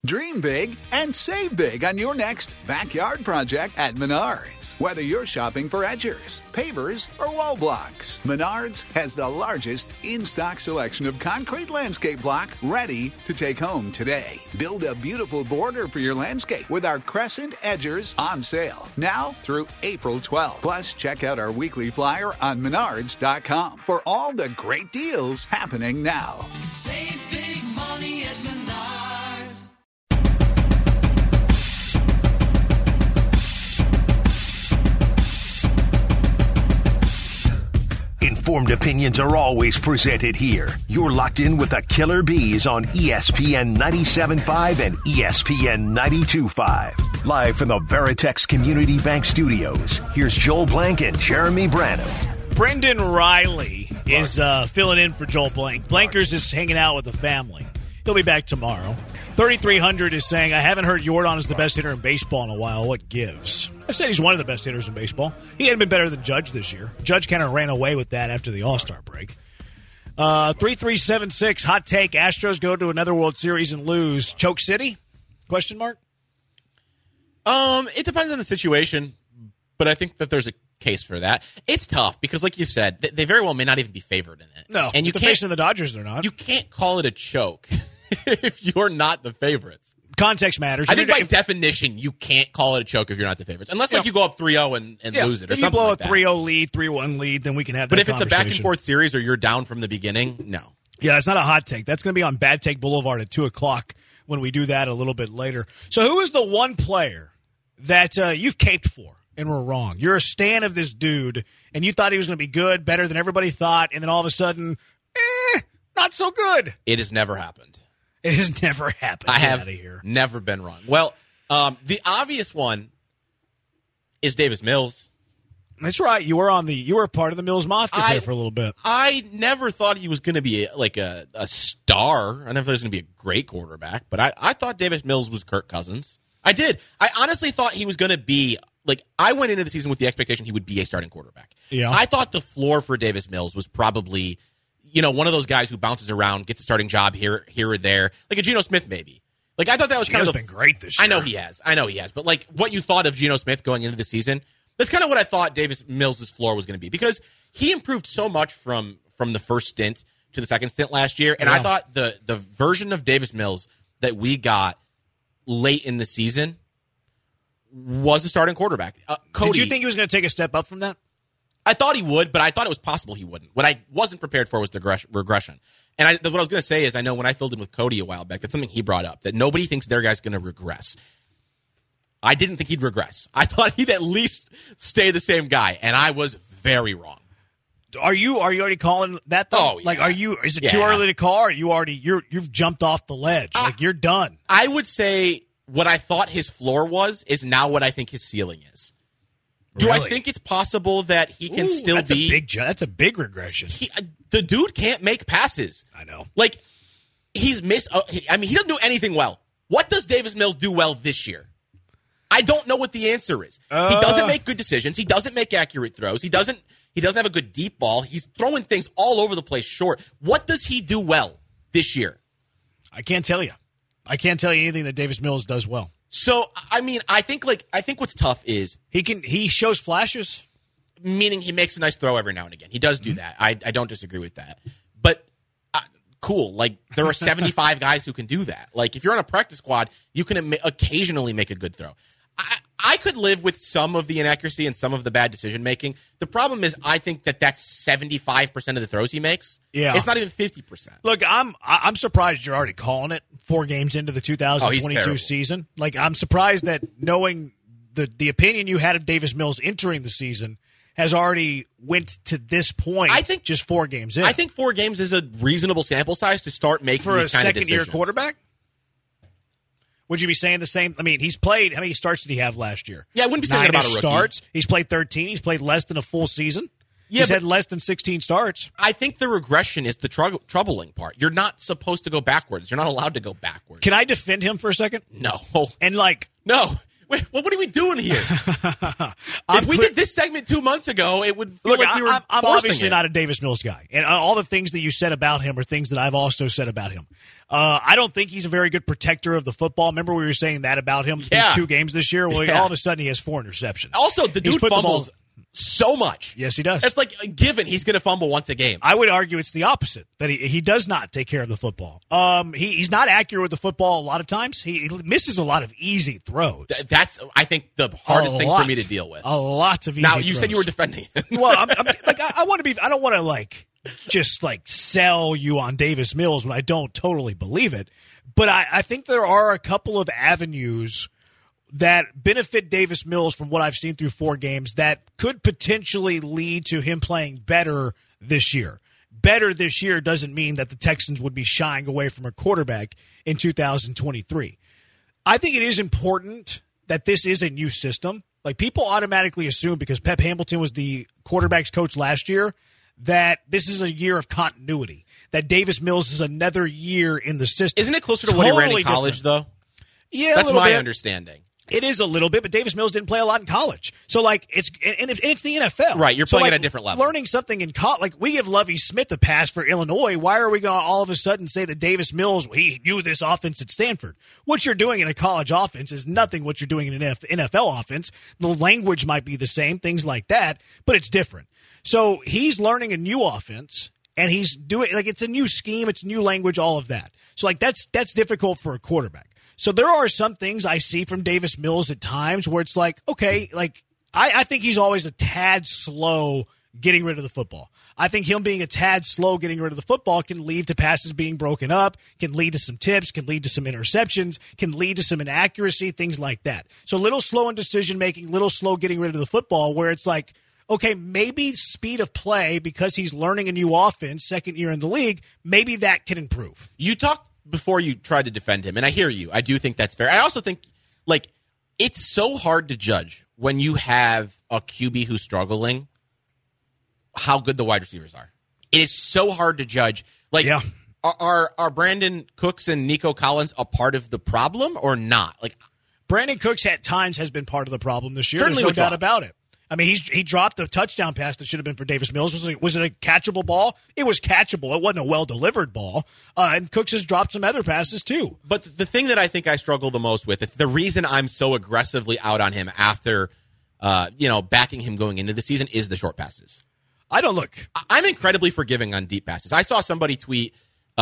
Dream big and save big on your next backyard project at Menards. Whether you're shopping for edgers, pavers, or wall blocks, Menards has the largest in-stock selection of concrete landscape block ready to take home today. Build a beautiful border for your landscape with our Crescent Edgers on sale now through April 12th. Plus, check out our weekly flyer on Menards.com for all the great deals happening now. Save big money at Menards. Informed opinions are always presented here. You're locked in with the Killer Bees on ESPN 97.5 and ESPN 92.5. Live from the Veritex Community Bank Studios, here's Joel Blank and Jeremy Branham. Brendan Riley is filling in for Joel Blank. Blankers is hanging out with the family. He'll be back tomorrow. 3,300 is saying, I haven't heard Jordan is the best hitter in baseball in a while. What gives? I said he's one of the best hitters in baseball. He hadn't been better than Judge this year. Judge kind of ran away with that after the All-Star break. 3376, hot take. Astros go to another World Series and lose. Choke City? Question mark? It depends on the situation, but I think that there's a case for that. It's tough because, like you said, they very well may not even be favored in it. No, and you the can't, facing the Dodgers, they're not. You can't call it a choke if you're not the favorites. Context matters. I think by definition, you can't call it a choke if you're not the favorites. Unless you go up 3-0 and lose it or if something like that. If you blow a 3-0 lead, 3-1 lead, then we can have that But if it's a conversation. back-and-forth series or you're down from the beginning, no. Yeah, that's not a hot take. That's going to be on Bad Take Boulevard at 2 o'clock when we do that a little bit later. So who is the one player that you've caped for and were wrong? You're a stan of this dude, and you thought he was going to be good, better than everybody thought, and then all of a sudden, not so good. It has never happened. It has never happened. I have Get out of here. never been wrong. Well, the obvious one is Davis Mills. That's right. You were a part of the Mills Mafia there for a little bit. I never thought he was going to be a star. I never thought he was going to be a great quarterback, but I thought Davis Mills was Kirk Cousins. I did. I honestly thought he was going to be I went into the season with the expectation he would be a starting quarterback. Yeah. I thought the floor for Davis Mills was probably, one of those guys who bounces around, gets a starting job here or there, like a Geno Smith maybe. I thought that was Geno's been great this year. I know he has. But what you thought of Geno Smith going into the season, that's kind of what I thought Davis Mills' floor was going to be, because he improved so much from the first stint to the second stint last year. And I thought the version of Davis Mills that we got late in the season was a starting quarterback. Cody, did you think he was going to take a step up from that? I thought he would, but I thought it was possible he wouldn't. What I wasn't prepared for was the regression. And what I was going to say is, I know when I filled in with Cody a while back, that's something he brought up, that nobody thinks their guy's going to regress. I didn't think he'd regress. I thought he'd at least stay the same guy, and I was very wrong. Are you already calling that though? Oh, yeah. Is it too early to call, or are you you've jumped off the ledge? You're done. I would say what I thought his floor is now what I think his ceiling is. Do Really? I think it's possible that he can still be? That's a big regression. The dude can't make passes. I know. He's missed. He doesn't do anything well. What does Davis Mills do well this year? I don't know what the answer is. He doesn't make good decisions. He doesn't make accurate throws. He doesn't have a good deep ball. He's throwing things all over the place short. What does he do well this year? I can't tell you. I can't tell you anything that Davis Mills does well. So, I think what's tough is he shows flashes, meaning he makes a nice throw every now and again. He does do that. I don't disagree with that. But cool. There are 75 guys who can do that. If you're on a practice squad, you can occasionally make a good throw. I could live with some of the inaccuracy and some of the bad decision making. The problem is, I think that's 75% of the throws he makes. Yeah, it's not even 50%. Look, I'm surprised you're already calling it 4 games into the 2022 season. I'm surprised that knowing the opinion you had of Davis Mills entering the season has already went to this point. I think just 4 games in. I think 4 games is a reasonable sample size to start making for these a kind of second-year decisions. quarterback. Would you be saying the same? He's played. How many starts did he have last year? Yeah, I wouldn't be saying that about a rookie. Starts. He's played 13. He's played less than a full season. Yeah, he's had less than 16 starts. I think the regression is the troubling part. You're not supposed to go backwards. You're not allowed to go backwards. Can I defend him for a second? No. And no. Wait, what are we doing here? If we did this segment 2 months ago, it would feel like we were I'm forcing obviously it. not a Davis Mills guy. And all the things that you said about him are things that I've also said about him. I don't think he's a very good protector of the football. Remember we were saying that about him Yeah. these 2 games this year? Well, Yeah. all of a sudden he has 4 interceptions. Also, the He's dude put the ball- fumbles so much. Yes, he does. It's like a given he's going to fumble once a game. I would argue it's the opposite, that he does not take care of the football. He's not accurate with the football a lot of times. He misses a lot of easy throws. That's, I think, the hardest thing for me to deal with. A lot of easy Now, throws. you said you were defending him. Well, I'm like, I want to be. I don't want to just sell you on Davis Mills when I don't totally believe it. But I think there are a couple of avenues that benefit Davis Mills from what I've seen through 4 games that could potentially lead to him playing better this year. Better this year doesn't mean that the Texans would be shying away from a quarterback in 2023. I think it is important that this is a new system. Like, people automatically assume because Pep Hamilton was the quarterback's coach last year that this is a year of continuity, that Davis Mills is another year in the system. Isn't it closer to what he ran in college, though? Yeah, That's a little my bit. understanding. It is a little bit, but Davis Mills didn't play a lot in college. So, it's the NFL. Right, you're playing at a different level. Learning something in college, we give Lovie Smith a pass for Illinois. Why are we going to all of a sudden say that Davis Mills, he knew this offense at Stanford? What you're doing in a college offense is nothing what you're doing in an NFL offense. The language might be the same, things like that, but it's different. So he's learning a new offense, and he's doing, it's a new scheme, it's new language, all of that. So, that's difficult for a quarterback. So there are some things I see from Davis Mills at times where it's okay, I think he's always a tad slow getting rid of the football. I think him being a tad slow getting rid of the football can lead to passes being broken up, can lead to some tips, can lead to some interceptions, can lead to some inaccuracy, things like that. So a little slow in decision-making, little slow getting rid of the football where it's okay, maybe speed of play because he's learning a new offense, second year in the league, maybe that can improve. You talked before you tried to defend him, and I hear you. I do think that's fair. I also think, it's so hard to judge when you have a QB who's struggling how good the wide receivers are. It is so hard to judge. Yeah. Are Brandon Cooks and Nico Collins a part of the problem or not? Brandon Cooks at times has been part of the problem this year. Certainly There's no with doubt about it. I mean, he dropped the touchdown pass that should have been for Davis Mills. Was it a catchable ball? It was catchable. It wasn't a well-delivered ball. And Cooks has dropped some other passes, too. But the thing that I think I struggle the most with, the reason I'm so aggressively out on him after, backing him going into the season is the short passes. I don't look. I'm incredibly forgiving on deep passes. I saw somebody tweet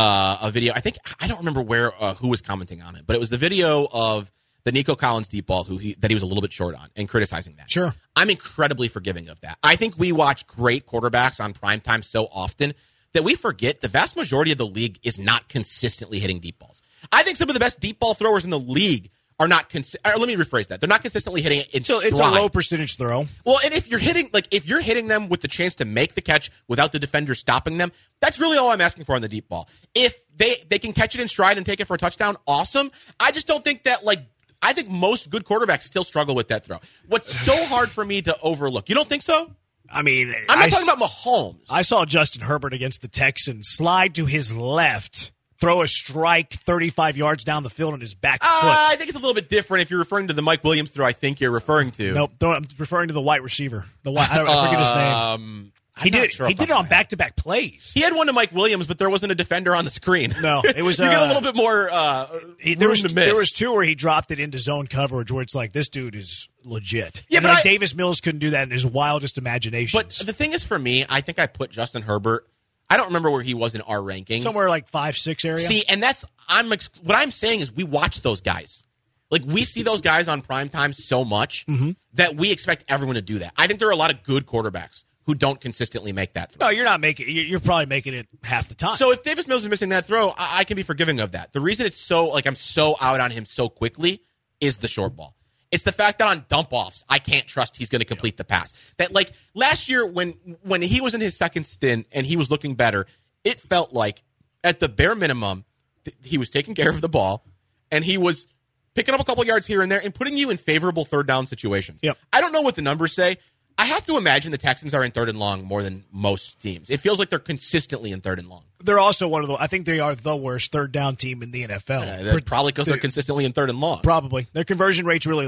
a video. I don't remember who was commenting on it, but it was the video of the Nico Collins deep ball that he was a little bit short on and criticizing that. Sure. I'm incredibly forgiving of that. I think we watch great quarterbacks on primetime so often that we forget the vast majority of the league is not consistently hitting deep balls. I think some of the best deep ball throwers in the league are not let me rephrase that. They're not consistently hitting it in stride. It's a low percentage throw. Well, and if you're hitting them with the chance to make the catch without the defender stopping them, that's really all I'm asking for on the deep ball. If they can catch it in stride and take it for a touchdown, awesome. I just don't think that I think most good quarterbacks still struggle with that throw. What's so hard for me to overlook? You don't think so? I mean, I'm not talking about Mahomes. I saw Justin Herbert against the Texans slide to his left, throw a strike 35 yards down the field on his back foot. I think it's a little bit different if you're referring to the Mike Williams throw I think you're referring to. Nope, I'm referring to the white receiver. I forget his name. He did it on back-to-back plays. He had one to Mike Williams, but there wasn't a defender on the screen. No, it was. You get a little bit more there room to miss. There was 2 where he dropped it into zone coverage where it's this dude is legit. Yeah, and but Davis Mills couldn't do that in his wildest imaginations. But the thing is, for me, I think I put Justin Herbert. I don't remember where he was in our rankings. Somewhere 5-6 area. See, and what I'm saying is we watch those guys. We see those guys on primetime so much that we expect everyone to do that. I think there are a lot of good quarterbacks who don't consistently make that throw. No, you're not making. You're probably making it half the time. So if Davis Mills is missing that throw, I can be forgiving of that. The reason it's so I'm so out on him so quickly is the short ball. It's the fact that on dump offs, I can't trust he's going to complete the pass. That last year when he was in his second stint and he was looking better, it felt like at the bare minimum he was taking care of the ball and he was picking up a couple yards here and there and putting you in favorable third down situations. Yep. I don't know what the numbers say. I have to imagine the Texans are in third and long more than most teams. It feels like they're consistently in third and long. They're also I think they are the worst third down team in the NFL. Probably because they're consistently in third and long. Probably. Their conversion rate's really low.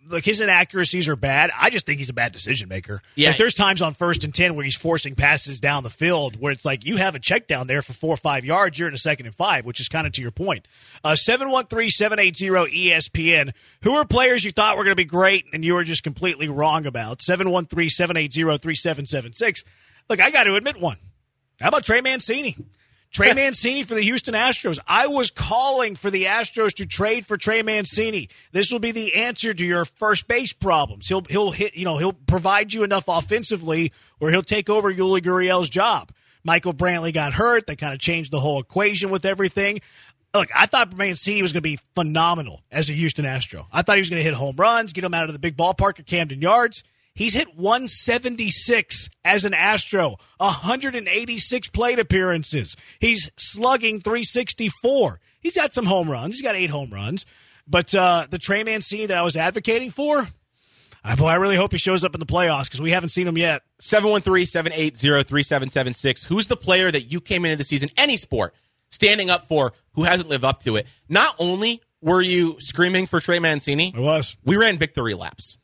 Look, his inaccuracies are bad. I just think he's a bad decision maker. Yeah. Like, there's times on 1st and 10 where he's forcing passes down the field where it's like you have a check down there for 4 or 5 yards. You're in a 2nd and 5, which is kind of to your point. 713-780-ESPN. Who are players you thought were going to be great and you were just completely wrong about? 713-780-3776. Look, I got to admit one. How about Trey Mancini? Trey Mancini for the Houston Astros. I was calling for the Astros to trade for Trey Mancini. This will be the answer to your first base problems. He'll hit, he'll provide you enough offensively where he'll take over Yuli Gurriel's job. Michael Brantley got hurt. They kind of changed the whole equation with everything. Look, I thought Mancini was going to be phenomenal as a Houston Astro. I thought he was going to hit home runs, get him out of the big ballpark at Camden Yards. He's hit 176 as an Astro, 186 plate appearances. He's slugging 364. He's got some home runs. He's got 8 home runs. But the Trey Mancini that I was advocating for, I really hope he shows up in the playoffs because we haven't seen him yet. 713-780-3776. Who's the player that you came into the season, any sport, standing up for who hasn't lived up to it? Not only were you screaming for Trey Mancini, we ran victory laps.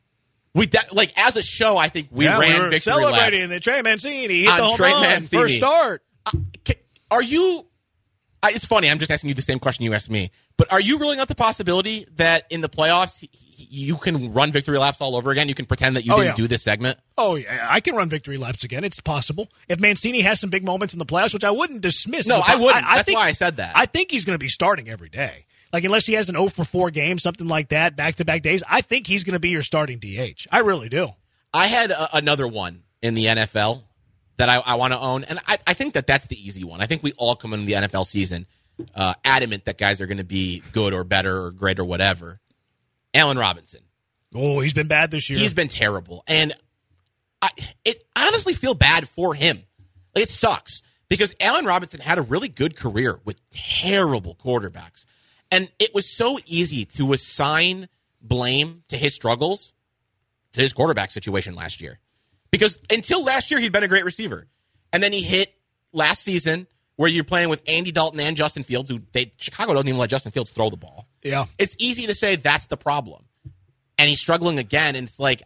As a show, I think we ran victory celebrating laps. The Trey Mancini hit the home Trey run Mancini. first start. Are you? It's funny. I'm just asking you the same question you asked me. But are you ruling out the possibility that in the playoffs you can run victory laps all over again? You can pretend that you didn't do this segment. Oh yeah, I can run victory laps again. It's possible if Mancini has some big moments in the playoffs, which I wouldn't dismiss. No, I wouldn't. That's why I said that. I think he's going to be starting every day. Like, unless he has an 0-for-4 game, something like that, back-to-back days, I think he's going to be your starting DH. I really do. I had another one in the NFL that I want to own, and I think that's the easy one. I think we all come into the NFL season adamant that guys are going to be good or better or great or whatever. Allen Robinson. Oh, he's been bad this year. He's been terrible. And I honestly feel bad for him. It sucks because Allen Robinson had a really good career with terrible quarterbacks. And it was so easy to assign blame to his struggles to his quarterback situation last year. Because until last year, he'd been a great receiver. And then he hit last season where you're playing with Andy Dalton and Justin Fields, Chicago doesn't even let Justin Fields throw the ball. Yeah. It's easy to say that's the problem. And he's struggling again, and it's like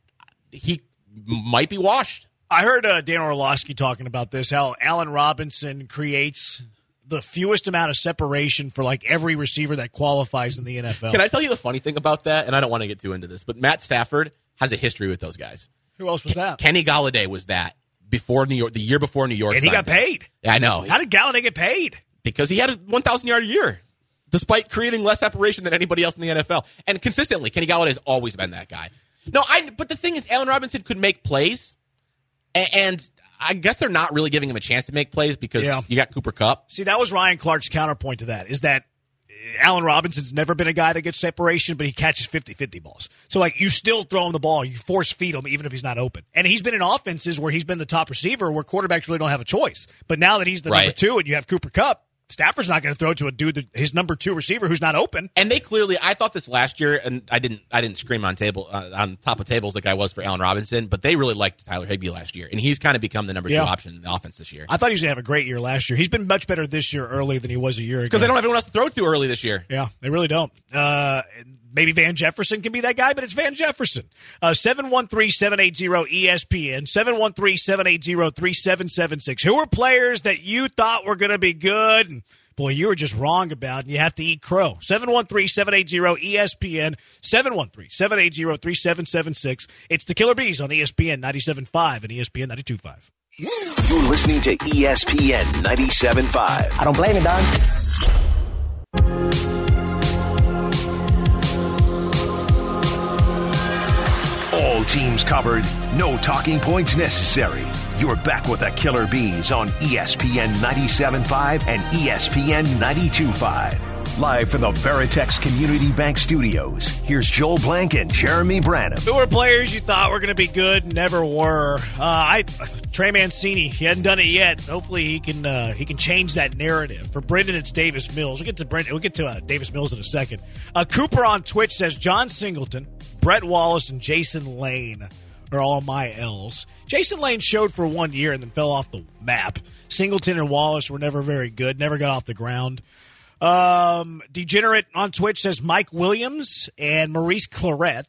he might be washed. I heard Dan Orlovsky talking about this, how Allen Robinson creates the fewest amount of separation for like every receiver that qualifies in the NFL. Can I tell you the funny thing about that? And I don't want to get too into this, but Matt Stafford has a history with those guys. Who else was that? Kenny Galladay was that before New York, the year before New York. And he got paid. Yeah, I know. How did Galladay get paid? Because he had a 1,000-yard year, despite creating less separation than anybody else in the NFL. And consistently, Kenny Galladay has always been that guy. No, but the thing is, Allen Robinson could make plays, and I guess they're not really giving him a chance to make plays because you got Cooper Kupp. See, that was Ryan Clark's counterpoint to that, is that Allen Robinson's never been a guy that gets separation, but he catches 50-50 balls. So, like, you still throw him the ball. You force feed him even if he's not open. And he's been in offenses where he's been the top receiver where quarterbacks really don't have a choice. But now that he's the number 2 and you have Cooper Kupp, Stafford's not going to throw to a dude, his number 2 receiver who's not open. And they clearly, I thought this last year, and I didn't scream on top of tables like I was for Allen Robinson, but they really liked Tyler Higbee last year, and he's kind of become the number 2 option in the offense this year. I thought he was going to have a great year last year. He's been much better this year early than he was a year ago. Because they don't have anyone else to throw to early this year. Yeah, they really don't. Maybe Van Jefferson can be that guy, but it's Van Jefferson. 713-780-ESPN, 713-780-3776. Who are players that you thought were going to be good and boy, you were just wrong about, and you have to eat crow. 713-780-ESPN, 713-780-3776. It's the Killer Bees on ESPN 97.5 and ESPN 92.5. You're listening to ESPN 97.5. I don't blame you, Don. All teams covered, no talking points necessary. You're back with the Killer Bees on ESPN 97.5 and ESPN 92.5. Live from the Veritex Community Bank Studios, here's Joel Blank and Jeremy Branham. Who are players you thought were going to be good, never were? Trey Mancini, he hadn't done it yet. Hopefully he can change that narrative. For Brendan, it's Davis Mills. We'll get to Davis Mills in a second. Cooper on Twitch says John Singleton, Brett Wallace, and Jason Lane are all my L's. Jason Lane showed for 1 year and then fell off the map. Singleton and Wallace were never very good, never got off the ground. Degenerate on Twitch says Mike Williams and Maurice Clarett.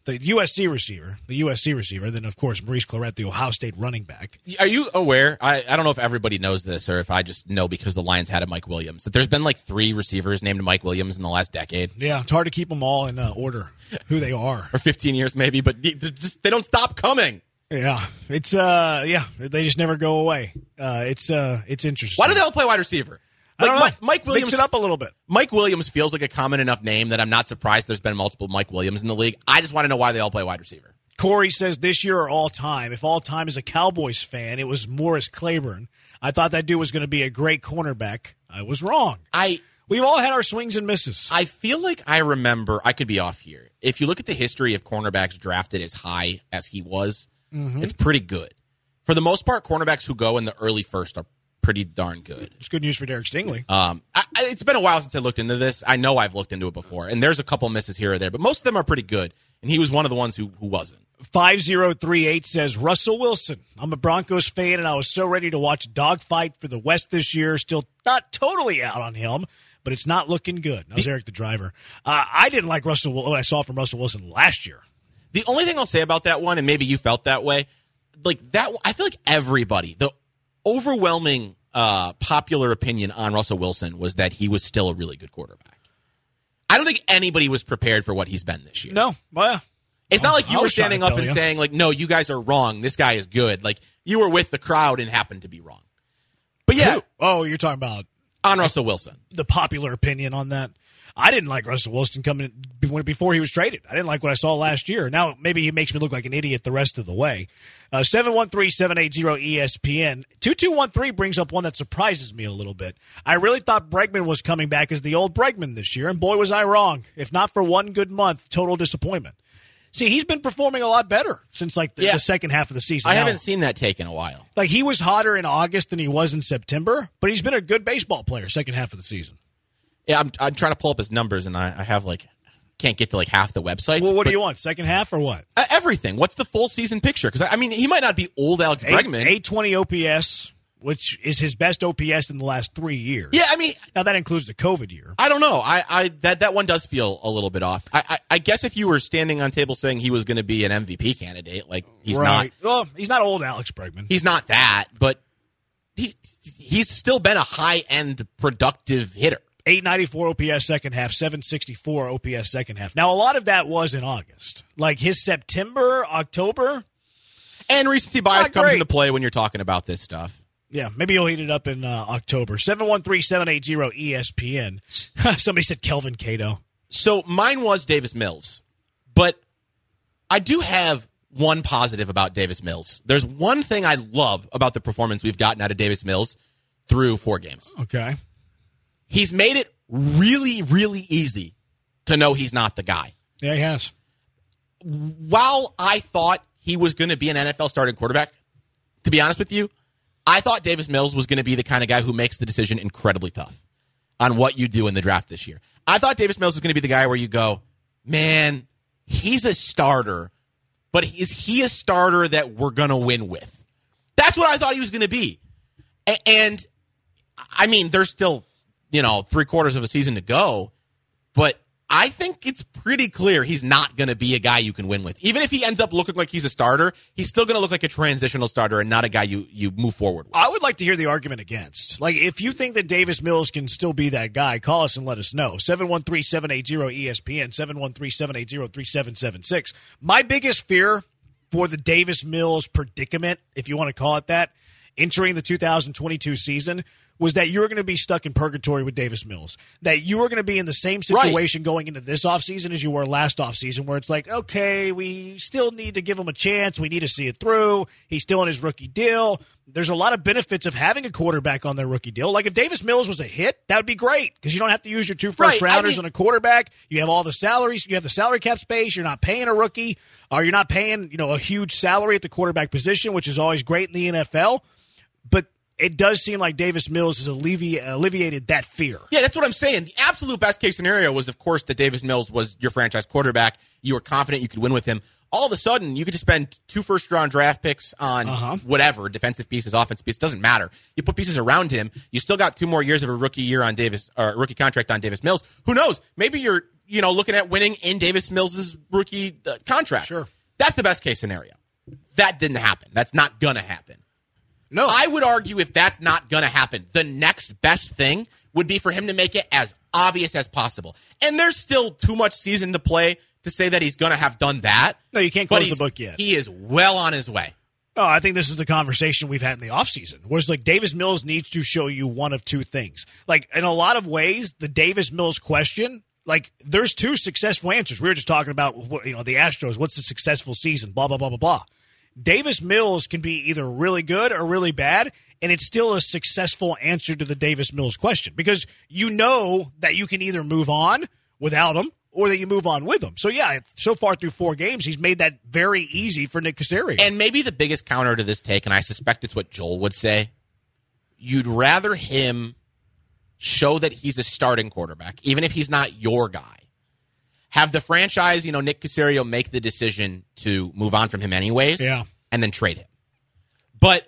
the USC receiver. Then, of course, Maurice Clarett, the Ohio State running back. Are you aware? I don't know if everybody knows this or if I just know because the Lions had a Mike Williams, that there's been like 3 receivers named Mike Williams in the last decade. Yeah, it's hard to keep them all in order, who they are. Or 15 years maybe, but they don't stop coming. Yeah, it's they just never go away. It's interesting. Why do they all play wide receiver? I don't know. Mike Williams, mix it up a little bit. Mike Williams feels like a common enough name that I'm not surprised there's been multiple Mike Williams in the league. I just want to know why they all play wide receiver. Corey says this year or all time. If all time is a Cowboys fan, it was Morris Claiborne. I thought that dude was going to be a great cornerback. I was wrong. We've all had our swings and misses. I feel like I remember, I could be off here. If you look at the history of cornerbacks drafted as high as he was, it's pretty good. For the most part, cornerbacks who go in the early first are pretty darn good. It's good news for Derek Stingley. It's been a while since I looked into this. I know I've looked into it before, and there's a couple misses here or there, but most of them are pretty good, and he was one of the ones who wasn't. 5038 says, Russell Wilson. I'm a Broncos fan, and I was so ready to watch a dogfight for the West this year. Still not totally out on him, but it's not looking good. That was Eric the driver. I didn't like what I saw from Russell Wilson last year. The only thing I'll say about that one, and maybe you felt that way, like that, I feel like everybody, the overwhelming popular opinion on Russell Wilson was that he was still a really good quarterback. I don't think anybody was prepared for what he's been this year. No. Well, it's not like you were standing up and saying, like, no, you guys are wrong. This guy is good. Like, you were with the crowd and happened to be wrong. But yeah. Oh, you're talking about on Russell Wilson. The popular opinion on that. I didn't like Russell Wilson coming in before he was traded. I didn't like what I saw last year. Now, maybe he makes me look like an idiot the rest of the way. 713-780-ESPN. 2213 brings up one that surprises me a little bit. I really thought Bregman was coming back as the old Bregman this year, and boy, was I wrong. If not for one good month, total disappointment. See, he's been performing a lot better since the second half of the season. I haven't seen that take in a while. Like, he was hotter in August than he was in September, but he's been a good baseball player second half of the season. Yeah, I'm trying to pull up his numbers, and I have, can't get to, half the websites. Well, what do you want, second half or what? Everything. What's the full season picture? Because, he might not be old Alex Bregman. 820 OPS, which is his best OPS in the last 3 years. Yeah, now that includes the COVID year. I don't know. That one does feel a little bit off. I guess if you were standing on table saying he was going to be an MVP candidate, he's not. Well, he's not old Alex Bregman. He's not that, but he's still been a high-end productive hitter. 894 OPS second half, 764 OPS second half. Now, a lot of that was in August. Like his September, October. And recency bias comes into play when you're talking about this stuff. Yeah, maybe he'll heat it up in October. 713-780-ESPN. Somebody said Kelvin Cato. So mine was Davis Mills. But I do have one positive about Davis Mills. There's one thing I love about the performance we've gotten out of Davis Mills through 4 games. Okay. He's made it really, really easy to know he's not the guy. Yeah, he has. While I thought he was going to be an NFL starting quarterback, to be honest with you, I thought Davis Mills was going to be the kind of guy who makes the decision incredibly tough on what you do in the draft this year. I thought Davis Mills was going to be the guy where you go, man, he's a starter, but is he a starter that we're going to win with? That's what I thought he was going to be. And, there's still 3/4 of a season to go, but I think it's pretty clear he's not going to be a guy you can win with. Even if he ends up looking like he's a starter, he's still going to look like a transitional starter and not a guy you move forward with. I would like to hear the argument against. If you think that Davis Mills can still be that guy, call us and let us know. 713-780-ESPN, 713-780-3776. My biggest fear for the Davis Mills predicament, if you want to call it that, entering the 2022 season was that you were going to be stuck in purgatory with Davis Mills. That you were going to be in the same situation going into this offseason as you were last offseason, where it's like, okay, we still need to give him a chance. We need to see it through. He's still in his rookie deal. There's a lot of benefits of having a quarterback on their rookie deal. Like if Davis Mills was a hit, that would be great because you don't have to use your 2 first-rounders on a quarterback. You have all the salaries. You have the salary cap space. You're not paying a rookie, or you're not paying a huge salary at the quarterback position, which is always great in the NFL. But it does seem like Davis Mills has alleviated that fear. Yeah, that's what I'm saying. The absolute best case scenario was, of course, that Davis Mills was your franchise quarterback. You were confident you could win with him. All of a sudden, you could just spend 2 first-round draft picks on whatever, defensive pieces, offensive pieces, doesn't matter. You put pieces around him. You still got 2 more years of a rookie year on Davis, or rookie contract on Davis Mills. Who knows? Maybe you're looking at winning in Davis Mills' rookie contract. Sure. That's the best case scenario. That didn't happen. That's not going to happen. No. I would argue if that's not going to happen, the next best thing would be for him to make it as obvious as possible. And there's still too much season to play to say that he's going to have done that. No, you can't close the book yet. He is well on his way. Oh, I think this is the conversation we've had in the offseason, where it's like Davis Mills needs to show you one of two things. Like, in a lot of ways, the Davis Mills question, like, there's two successful answers. We were just talking about, the Astros, what's a successful season, blah, blah, blah, blah, blah. Davis Mills can be either really good or really bad, and it's still a successful answer to the Davis Mills question, because you know that you can either move on without him or that you move on with him. So, yeah, so far through 4 games, he's made that very easy for Nick Caserio. And maybe the biggest counter to this take, and I suspect it's what Joel would say, you'd rather him show that he's a starting quarterback, even if he's not your guy. Have the franchise, Nick Caserio make the decision to move on from him anyways, and then trade him. But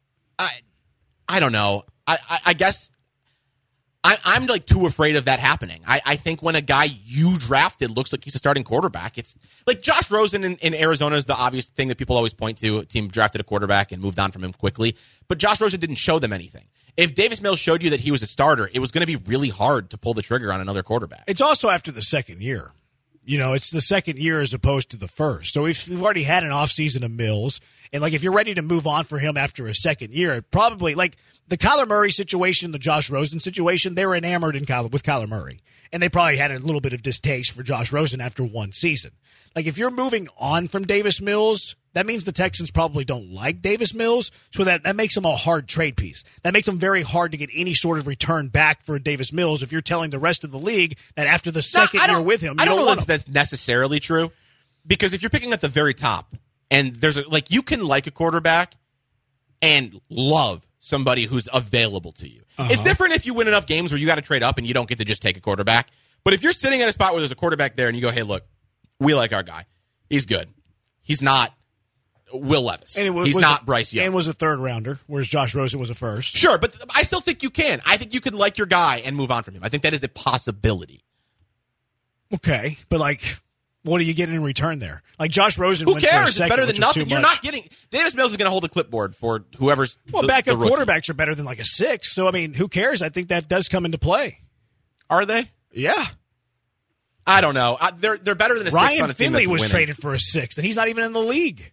I don't know. I guess I'm like too afraid of that happening. I think when a guy you drafted looks like he's a starting quarterback, it's like Josh Rosen in Arizona is the obvious thing that people always point to. A team drafted a quarterback and moved on from him quickly. But Josh Rosen didn't show them anything. If Davis Mills showed you that he was a starter, it was going to be really hard to pull the trigger on another quarterback. It's also after the second year. It's the second year as opposed to the first. So we've already had an offseason of Mills. And, if you're ready to move on for him after a second year, it probably, the Kyler Murray situation, the Josh Rosen situation, they were enamored with Kyler Murray. And they probably had a little bit of distaste for Josh Rosen after one season. If you're moving on from Davis Mills, that means the Texans probably don't like Davis Mills, so that makes him a hard trade piece. That makes him very hard to get any sort of return back for Davis Mills if you're telling the rest of the league that after the second year with him, you don't want him. That's necessarily true, because if you're picking at the very top, and there's you can like a quarterback and love somebody who's available to you. It's different if you win enough games where you got to trade up and you don't get to just take a quarterback. But if you're sitting at a spot where there's a quarterback there and you go, hey, look, we like our guy. He's good. He's not Will Levis. He's not Bryce Young. And was a third rounder, whereas Josh Rosen was a first. Sure, but I still think you can. I think you can like your guy and move on from him. I think that is a possibility. Okay, but what are you getting in return there? Josh Rosen Who went for a cares? second, It's better than nothing. You're much. not getting Davis Mills is going to hold a clipboard for whoever's backup the rookie. quarterbacks are better than a 6. So who cares? I think that does come into play. Are they? Yeah. I don't know. They're better than a 6 on a team Ryan Finley that's was winning. traded for a 6th, and he's not even in the league.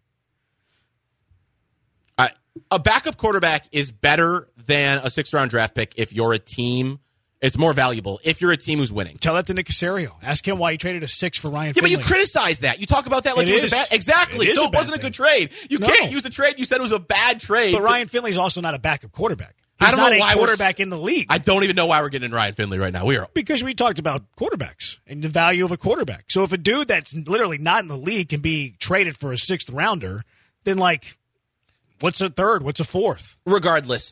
A backup quarterback is better than a 6th-round draft pick if you're a team. It's more valuable if you're a team who's winning. Tell that to Nick Caserio. Ask him why he traded a 6 for Ryan Yeah, Finley. but you criticize that. You talk about that like it was a bad... Exactly. So it wasn't a good trade. You can't use the trade. You said it was a bad trade. But Ryan Finley's also not a backup quarterback. I don't know He's why not a quarterback in the league. I don't even know why we're getting Ryan Finley right now. Because we talked about quarterbacks and the value of a quarterback. So if a dude that's literally not in the league can be traded for a 6th rounder, then what's a 3rd? What's a 4th? Regardless,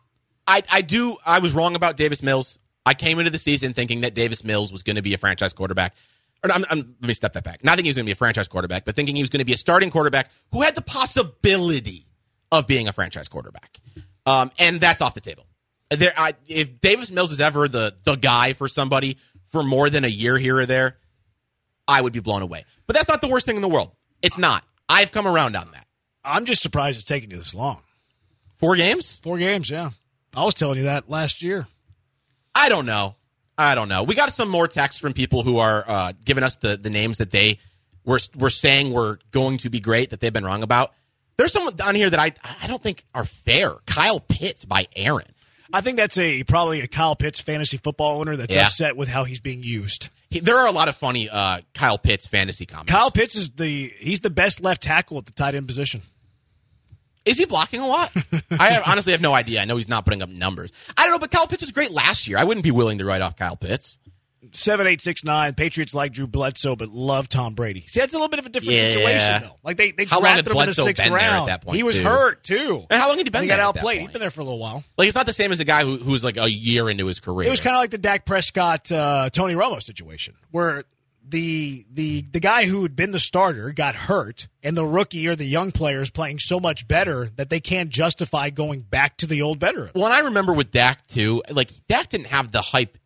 I was wrong about Davis Mills. I came into the season thinking that Davis Mills was going to be a franchise quarterback. Let me step that back. Not thinking he was going to be a franchise quarterback, but thinking he was going to be a starting quarterback who had the possibility of being a franchise quarterback. And that's off the table. If Davis Mills is ever the guy for somebody for more than a year here or there, I would be blown away. But that's not the worst thing in the world. It's not. I've come around on that. I'm just surprised it's taking you this long. 4 games? 4 games, yeah. I was telling you that last year. I don't know. We got some more texts from people who are giving us the names that they were saying were going to be great that they've been wrong about. There's someone on here that I don't think are fair. Kyle Pitts by Aaron. I think that's probably a Kyle Pitts fantasy football owner that's upset with how he's being used. There are a lot of funny Kyle Pitts fantasy comments. Kyle Pitts he's the best left tackle at the tight end position. Is he blocking a lot? I honestly have no idea. I know he's not putting up numbers. I don't know, but Kyle Pitts was great last year. I wouldn't be willing to write off Kyle Pitts. 7869, Patriots like Drew Bledsoe but love Tom Brady. See, that's a little bit of a different situation, though. They drafted him in the 6th round. At that point, he was hurt, too. And how long had he been there? He got outplayed. He's been there for a little while. It's not the same as a guy who's a year into his career. It was kind of like the Dak Prescott, Tony Romo situation, where the guy who had been the starter got hurt, and the rookie or the young player is playing so much better that they can't justify going back to the old veteran. Well, and I remember with Dak, too, Dak didn't have the hype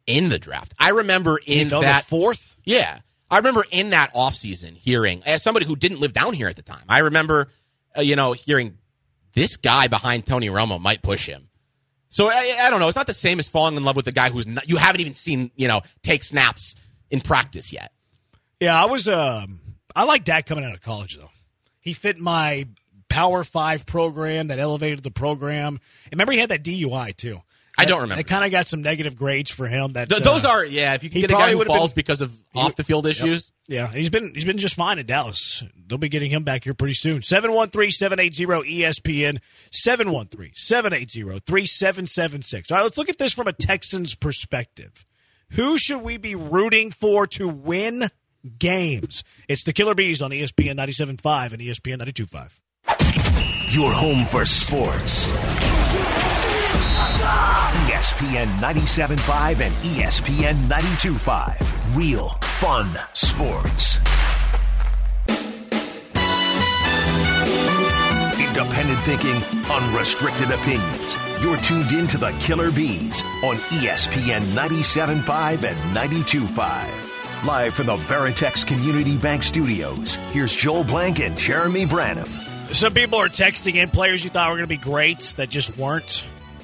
in the draft. I remember in that fourth. Yeah, I remember in that offseason hearing, as somebody who didn't live down here at the time, I remember hearing this guy behind Tony Romo might push him. So I don't know. It's not the same as falling in love with the guy who's you haven't even seen take snaps in practice yet. Yeah, I like Dak coming out of college though. He fit my Power 5 program that elevated the program. And remember, he had that DUI too. I don't remember. It kind of got some negative grades for him. Those are, if you can get a guy who falls because of off-the-field issues. Yeah, he's been just fine in Dallas. They'll be getting him back here pretty soon. 713-780-ESPN, 713-780-3776. All right, let's look at this from a Texans perspective. Who should we be rooting for to win games? It's the Killer Bees on ESPN 97.5 and ESPN 92.5. Your home for sports. ESPN 97.5 and ESPN 92.5. Real fun sports. Independent thinking, unrestricted opinions. You're tuned in to the Killer Bees on ESPN 97.5 and 92.5. Live from the Veritex Community Bank Studios, here's Joel Blank and Jeremy Branham. Some people are texting in players you thought were going to be great that just weren't.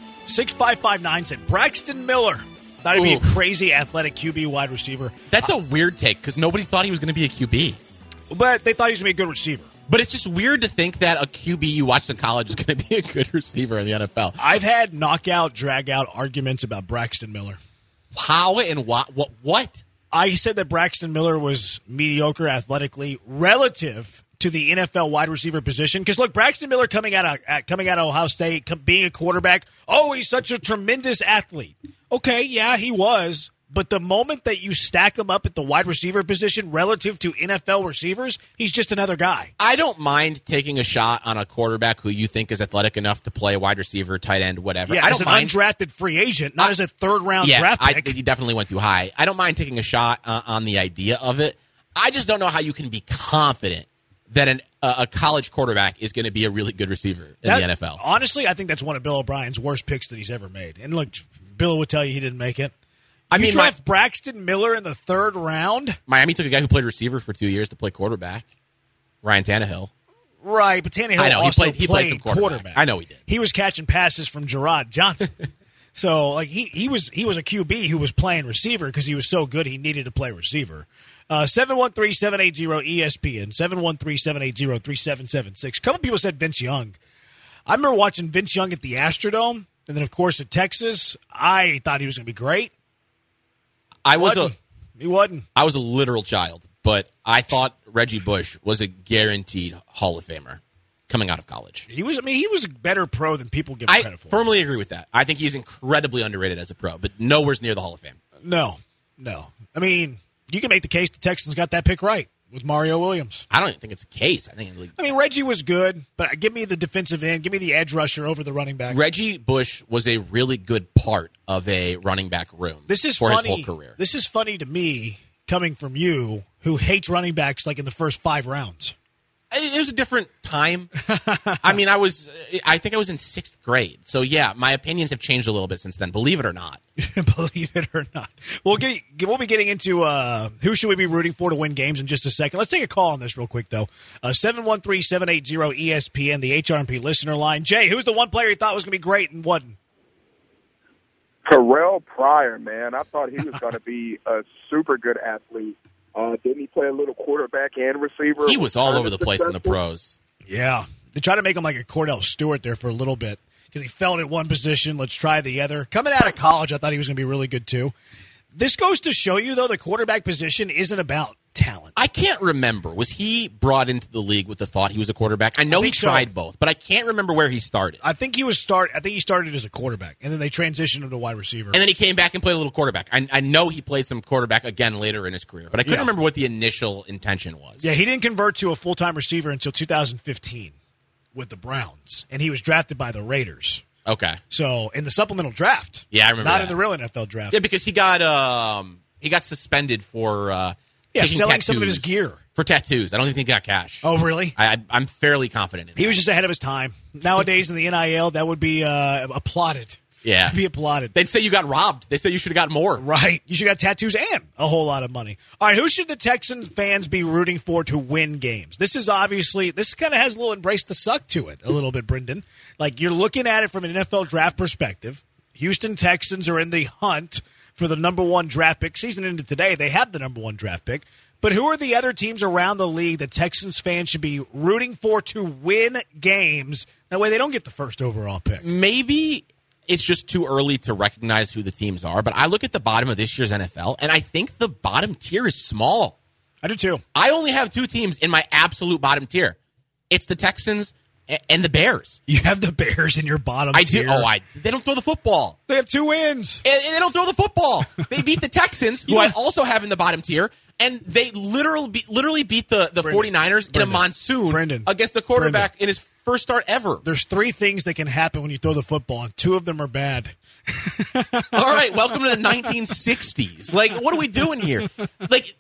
6559 said Braxton Miller. Thought he'd be a crazy athletic QB wide receiver. That's a weird take because nobody thought he was going to be a QB. But they thought he was going to be a good receiver. But it's just weird to think that a QB you watched in college is going to be a good receiver in the NFL. I've had knockout, drag-out arguments about Braxton Miller. How and what? I said that Braxton Miller was mediocre athletically relative to the NFL wide receiver position. Because, look, Braxton Miller coming out of Ohio State, being a quarterback, he's such a tremendous athlete. Okay, yeah, he was. But the moment that you stack him up at the wide receiver position relative to NFL receivers, he's just another guy. I don't mind taking a shot on a quarterback who you think is athletic enough to play a wide receiver, tight end, whatever. Yeah, as an undrafted free agent, not as a third-round draft pick. He definitely went too high. I don't mind taking a shot on the idea of it. I just don't know how you can be confident that a college quarterback is going to be a really good receiver in the NFL. Honestly, I think that's one of Bill O'Brien's worst picks that he's ever made. And look, Bill would tell you he didn't make it. You draft Braxton Miller in the third round? Miami took a guy who played receiver for 2 years to play quarterback, Ryan Tannehill. Right, but Tannehill he played some quarterback. I know he did. He was catching passes from Gerard Johnson. So like he was a QB who was playing receiver because he was so good he needed to play receiver. 713-780-ESPN, 713-780-3776. A couple people said Vince Young. I remember watching Vince Young at the Astrodome, and then, of course, at Texas. I thought he was going to be great. He wasn't. I was a literal child, but I thought Reggie Bush was a guaranteed Hall of Famer coming out of college. He was a better pro than people give him credit for. I firmly agree with that. I think he's incredibly underrated as a pro, but nowhere near the Hall of Fame. No. I mean, you can make the case the Texans got that pick right with Mario Williams. I don't even think it's a case. I mean, Reggie was good, but give me the defensive end. Give me the edge rusher over the running back. Reggie Bush was a really good part of a running back room his whole career. This is funny to me coming from you who hates running backs like in the first 5 rounds. It was a different time. I mean, I think I was in 6th grade. So, yeah, my opinions have changed a little bit since then, believe it or not. Believe it or not. We'll be getting into who should we be rooting for to win games in just a second. Let's take a call on this real quick, though. 713-780-ESPN, the HRMP listener line. Jay, who's the one player you thought was going to be great and wasn't? Terrell Pryor, man. I thought he was going to be a super good athlete. Didn't he play a little quarterback and receiver? He was all over the place in the pros. Yeah. They tried to make him like a Cordell Stewart there for a little bit because he fell at one position. Let's try the other. Coming out of college, I thought he was going to be really good too. This goes to show you, though, the quarterback position isn't about talent. I can't remember. Was he brought into the league with the thought he was a quarterback? I know he tried both, but I can't remember where he started. I think he started as a quarterback, and then they transitioned him to wide receiver. And then he came back and played a little quarterback. I know he played some quarterback again later in his career, but I couldn't remember what the initial intention was. Yeah, he didn't convert to a full-time receiver until 2015 with the Browns, and he was drafted by the Raiders. Okay. So, in the supplemental draft. Yeah, I remember Not that. in the real NFL draft. Yeah, because he got suspended for selling tattoos, some of his gear. For tattoos. I don't think he got cash. Oh, really? I'm fairly confident in that. He was just ahead of his time. Nowadays in the NIL, that would be applauded. Yeah. Be applauded. They'd say you got robbed. They say you should have got more. Right. You should have got tattoos and a whole lot of money. All right, who should the Texans fans be rooting for to win games? This kind of has a little embrace the suck to it a little bit, Brendan. Like, you're looking at it from an NFL draft perspective. Houston Texans are in the hunt for the number one draft pick. Season into today, they have the number one draft pick. But who are the other teams around the league that Texans fans should be rooting for to win games? That way they don't get the first overall pick. Maybe it's just too early to recognize who the teams are, but I look at the bottom of this year's NFL, and I think the bottom tier is small. I do too. I only have two teams in my absolute bottom tier. It's the Texans and the Bears. You have the Bears in your bottom tier. They don't throw the football. They have 2 wins. And they don't throw the football. They beat the Texans, who I also have in the bottom tier, and they literally beat the 49ers in a monsoon against the quarterback in his first start ever. There's 3 things that can happen when you throw the football, and 2 of them are bad. All right, welcome to the 1960s. Like, what are we doing here? Like,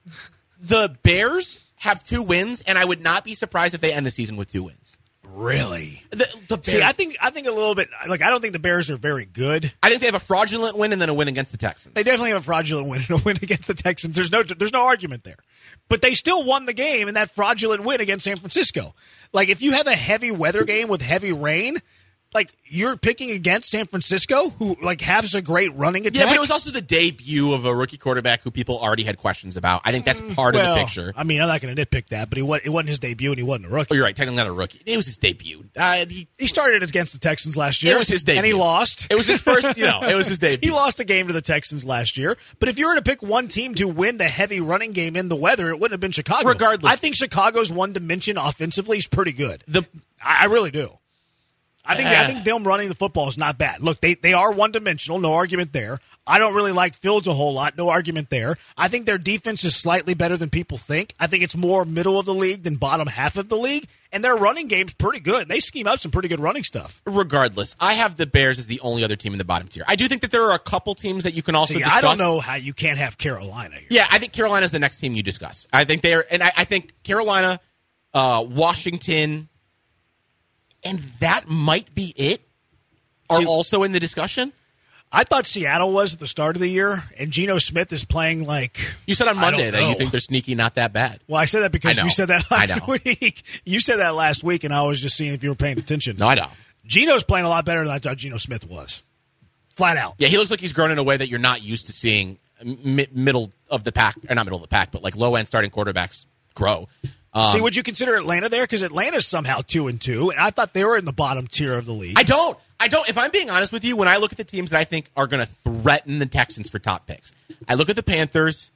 the Bears have 2 wins, and I would not be surprised if they end the season with 2 wins. Really? The Bears, See, I think a little bit. Like, I don't think the Bears are very good. I think they have a fraudulent win and then a win against the Texans. They definitely have a fraudulent win and a win against the Texans. There's no argument there. But they still won the game in that fraudulent win against San Francisco. Like, if you have a heavy weather game with heavy rain, like, you're picking against San Francisco, who, like, has a great running attack. Yeah, but it was also the debut of a rookie quarterback who people already had questions about. I think that's part of the picture. I mean, I'm not going to nitpick that, but it wasn't his debut, and he wasn't a rookie. Oh, you're right. Technically not a rookie. It was his debut. He started against the Texans last year. It was his debut. And he lost. It was his first, it was his debut. He lost a game to the Texans last year. But if you were to pick one team to win the heavy running game in the weather, it wouldn't have been Chicago. Regardless. I think Chicago's one dimension offensively is pretty good. I really do. I think them running the football is not bad. Look, they are one-dimensional, no argument there. I don't really like Fields a whole lot, no argument there. I think their defense is slightly better than people think. I think it's more middle of the league than bottom half of the league, and their running game's pretty good. They scheme up some pretty good running stuff. Regardless, I have the Bears as the only other team in the bottom tier. I do think that there are a couple teams that you can also discuss. I don't know how you can't have Carolina here. Yeah, I think Carolina's the next team you discuss. I think they are, and I think Carolina, Washington, and that might be it. Are also in the discussion? I thought Seattle was at the start of the year, and Geno Smith is playing like... You said on Monday that you think they're sneaky, not that bad. Well, I said that because you said that last week. You said that last week, and I was just seeing if you were paying attention. No, I don't. Geno's playing a lot better than I thought Geno Smith was. Flat out. Yeah, he looks like he's grown in a way that you're not used to seeing middle of the pack, or not middle of the pack, but like low-end starting quarterbacks grow. See, would you consider Atlanta there? Because Atlanta's somehow 2-2, and I thought they were in the bottom tier of the league. I don't. If I'm being honest with you, when I look at the teams that I think are going to threaten the Texans for top picks, I look at the Panthers,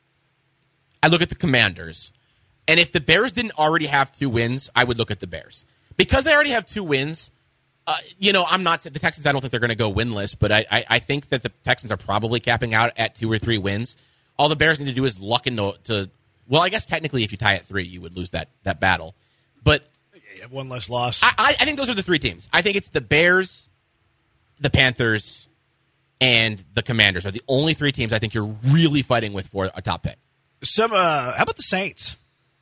I look at the Commanders, and if the Bears didn't already have 2 wins, I would look at the Bears. Because they already have 2 wins, I'm not the Texans. I don't think they're going to go winless, but I think that the Texans are probably capping out at 2 or 3 wins. All the Bears need to do is luck into. Well, I guess technically if you tie at 3, you would lose that battle. But you have one less loss. I think those are the 3 teams. I think it's the Bears, the Panthers, and the Commanders are the only 3 teams I think you're really fighting with for a top pick. How about the Saints?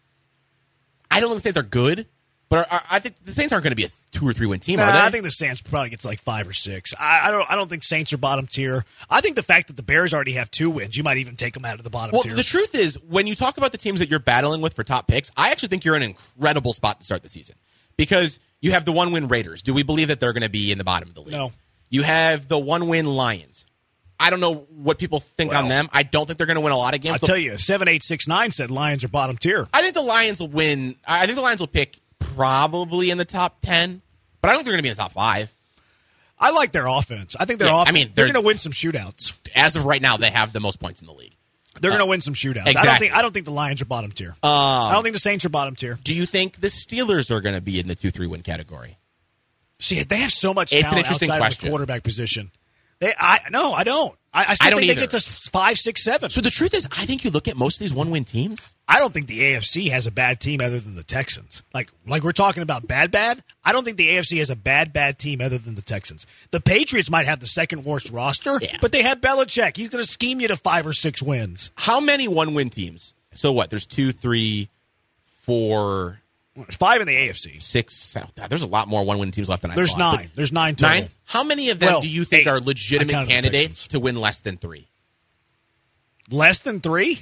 I don't think the Saints are good, but I think the Saints aren't going to be a 2 or 3 win team, are they? I think the Saints probably gets like 5 or 6. I don't think Saints are bottom tier. I think the fact that the Bears already have 2 wins, you might even take them out of the bottom tier. Well, the truth is, when you talk about the teams that you're battling with for top picks, I actually think you're in an incredible spot to start the season. Because you have the 1-win Raiders. Do we believe that they're going to be in the bottom of the league? No. You have the 1-win Lions. I don't know what people think on them. I don't think they're going to win a lot of games. I'll tell you, 7869 said Lions are bottom tier. I think the Lions will win. I think the Lions will pick probably in the top 10, but I don't think they're going to be in the top 5. I like their offense. I think their offense. I mean, they're going to win some shootouts. As of right now, they have the most points in the league. They're going to win some shootouts. Exactly. I don't think the Lions are bottom tier. I don't think the Saints are bottom tier. Do you think the Steelers are going to be in the 2-3 win category? See, they have so much It's talent an interesting outside question. of the quarterback position. No, I don't. I still think they get to 5, 6, 7. So the truth is, I think you look at most of these 1-win teams. I don't think the AFC has a bad team other than the Texans. Like we're talking about bad. I don't think the AFC has a bad team other than the Texans. The Patriots might have the second worst roster, but they have Belichick. He's going to scheme you to 5 or 6 wins. How many 1-win teams? So what? There's 2, 3, 4. 5 in the AFC. 6. There's a lot more one-win teams left than I There's thought. 9. There's 9 total. 9? How many of them Well, do you think 8. are I legitimate counted the candidates Texans. to win less than 3? Less than 3?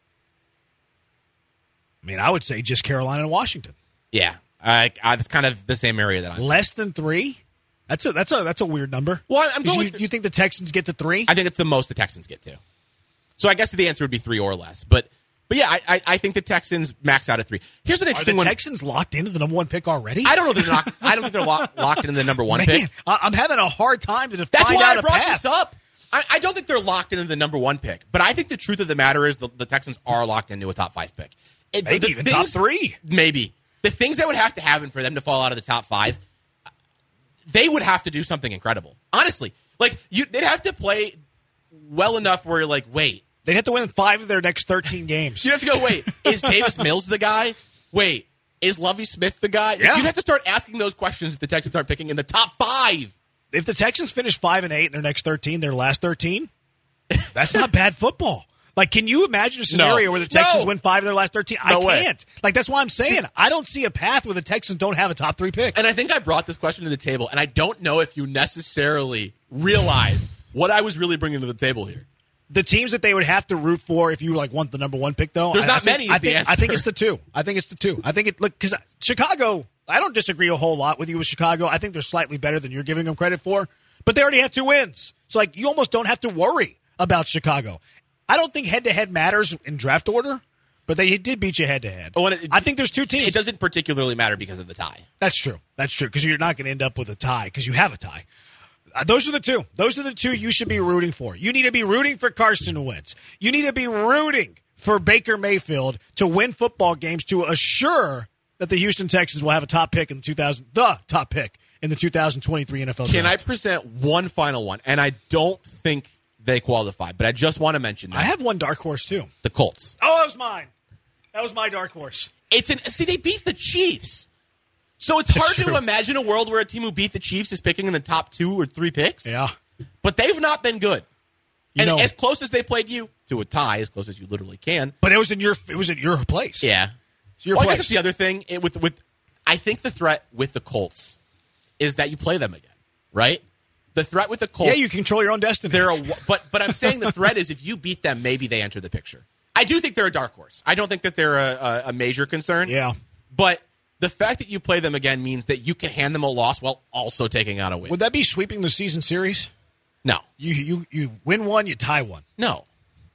I mean, I would say just Carolina and Washington. Yeah. It's kind of the same area that I'm in. Less than 3? That's a weird number. Well, I'm going you think the Texans get to 3? I think it's the most the Texans get to. So I guess the answer would be 3 or less. But yeah, I think the Texans max out at 3. Here's an Are interesting the one. Texans locked into the number 1 pick already? I don't know. I don't think they're locked into the number 1 Man, pick. I'm having a hard time to That's find why out I a brought path. this up. I don't think they're locked into the number 1 pick, but I think the truth of the matter is the Texans are locked into a top 5 pick. Maybe even top 3. Maybe. The things that would have to happen for them to fall out of the top 5, they would have to do something incredible. Honestly. Like, they'd have to play well enough where you're like, wait. They'd have to win 5 of their next 13 games. You have to go, wait, is Davis Mills the guy? Wait, is Lovie Smith the guy? Yeah. You'd have to start asking those questions if the Texans start picking in the top 5. If the Texans finish 5-8 in their next 13, their last 13, that's not bad football. Like, can you imagine a scenario where the Texans win 5 of their last 13? No I way. can't. Like, that's why I'm saying I don't see a path where the Texans don't have a top 3 pick. And I think I brought this question to the table, and I don't know if you necessarily realize what I was really bringing to the table here. The teams that they would have to root for if you want the number 1 pick, though, There's not I think, many is I the think, answer. I think it's the 2. I think it's the 2. I think because Chicago, I don't disagree a whole lot with you with Chicago. I think they're slightly better than you're giving them credit for, but they already have 2 wins. So, like, you almost don't have to worry about Chicago. I don't think head-to-head matters in draft order, but they did beat you head-to-head. Oh, I think there's 2 teams. It doesn't particularly matter because of the tie. That's true. That's true, because you're not going to end up with a tie because you have a tie. Those are the 2. Those are the 2 you should be rooting for. You need to be rooting for Carson Wentz. You need to be rooting for Baker Mayfield to win football games to assure that the Houston Texans will have a top pick in the top pick in the 2023 NFL draft. Can I present one final one? And I don't think they qualify, but I just want to mention that. I have one dark horse, too. The Colts. Oh, that was mine. That was my dark horse. See, they beat the Chiefs. So it's hard true. to imagine a world where a team who beat the Chiefs is picking in the top 2 or 3 picks. Yeah. But they've not been good. And know- as close as they played you to a tie, as close as you literally can. But it was in your place. Yeah. It's your Well, I place. guess that's the other thing. I think the threat with the Colts is that you play them again, right? The threat with the Colts. Yeah, you control your own destiny. But I'm saying the threat is if you beat them, maybe they enter the picture. I do think they're a dark horse. I don't think that they're a major concern. Yeah. But the fact that you play them again means that you can hand them a loss while also taking out a win. Would that be sweeping the season series? No. You win 1, you tie 1. No.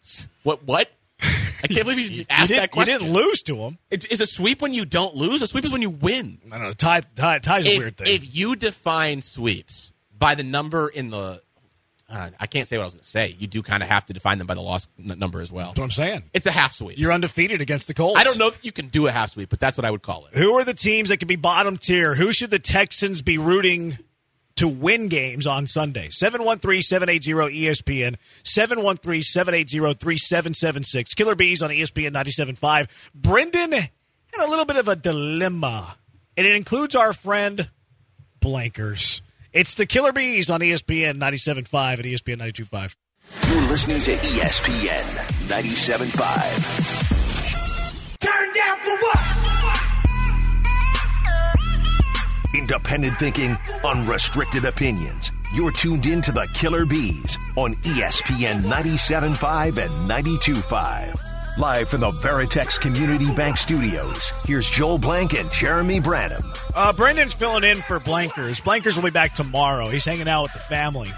What? I can't believe you asked that question. You didn't lose to them. Is a sweep when you don't lose? A sweep is when you win. I don't know. Tie's a weird thing. If you define sweeps by the number in the I can't say what I was going to say. You do kind of have to define them by the loss number as well. That's what I'm saying. It's a half sweep. You're undefeated against the Colts. I don't know if you can do a half sweep, but that's what I would call it. Who are the teams that could be bottom tier? Who should the Texans be rooting to win games on Sunday? 713-780-ESPN, 713-780-3776. Killer Bees on ESPN 97.5. Brendan had a little bit of a dilemma, and it includes our friend Blankers. It's the Killer Bees on ESPN 97.5 and ESPN 92.5. You're listening to ESPN 97.5. Turn down for what? Independent thinking, unrestricted opinions. You're tuned in to the Killer Bees on ESPN 97.5 and 92.5. Live from the Veritex Community Bank Studios, here's Joel Blank and Jeremy Branham. Brendan's filling in for Blankers. Blankers will be back tomorrow. He's hanging out with the family.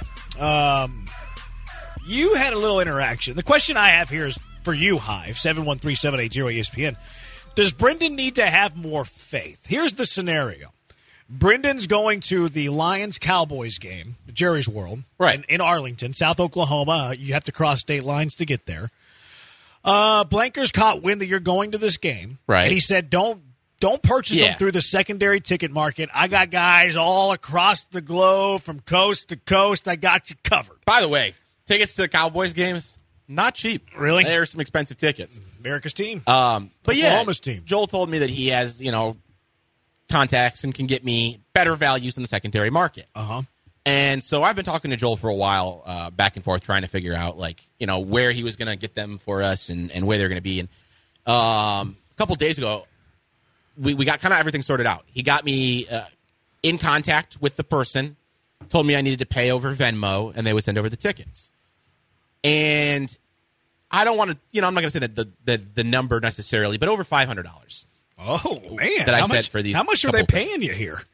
You had a little interaction. The question I have here is for you, Hive, 713-780-ESPN. Does Brendan need to have more faith? Here's the scenario. Brendan's going to the Lions-Cowboys game, Jerry's World, right in Arlington, South Oklahoma. You have to cross state lines to get there. Blankers caught wind that you're going to this game. Right. And he said, don't purchase them through the secondary ticket market. I got guys all across the globe from coast to coast. I got you covered. By the way, tickets to Cowboys games, not cheap. Really? There's some expensive tickets. America's team. But yeah, Oklahoma's team. Joel told me that he has, contacts and can get me better values in the secondary market. Uh-huh. And so I've been talking to Joel for a while, back and forth, trying to figure out, where he was going to get them for us and where they're going to be. And a couple days ago, we got kind of everything sorted out. He got me in contact with the person, told me I needed to pay over Venmo, and they would send over the tickets. And I don't want to, I'm not going to say that the number necessarily, but over $500. Oh, man. That I said for these. How much are they paying you here?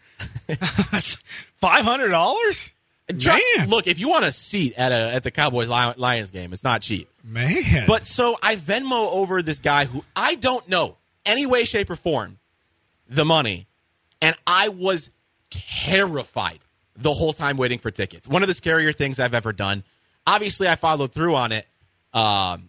$500? Man. Look, if you want a seat at the Cowboys Lions game, it's not cheap. Man. But so I Venmo over this guy who I don't know any way, shape, or form the money, and I was terrified the whole time waiting for tickets. One of the scarier things I've ever done. Obviously, I followed through on it, and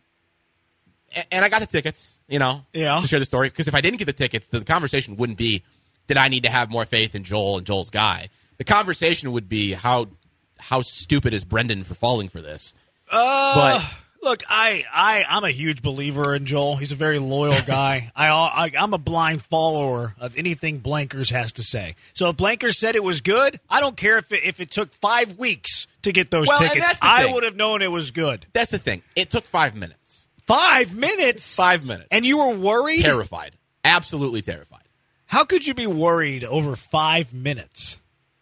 I got the tickets, to share the story. Because if I didn't get the tickets, the conversation wouldn't be, did I need to have more faith in Joel and Joel's guy? The conversation would be, how stupid is Brendan for falling for this? But look, I'm a huge believer in Joel. He's a very loyal guy. I'm a blind follower of anything Blankers has to say. So if Blankers said it was good, I don't care if it took 5 weeks to get those tickets. I would have known it was good. That's the thing. It took 5 minutes. 5 minutes? 5 minutes. And you were worried? Terrified. Absolutely terrified. How could you be worried over 5 minutes?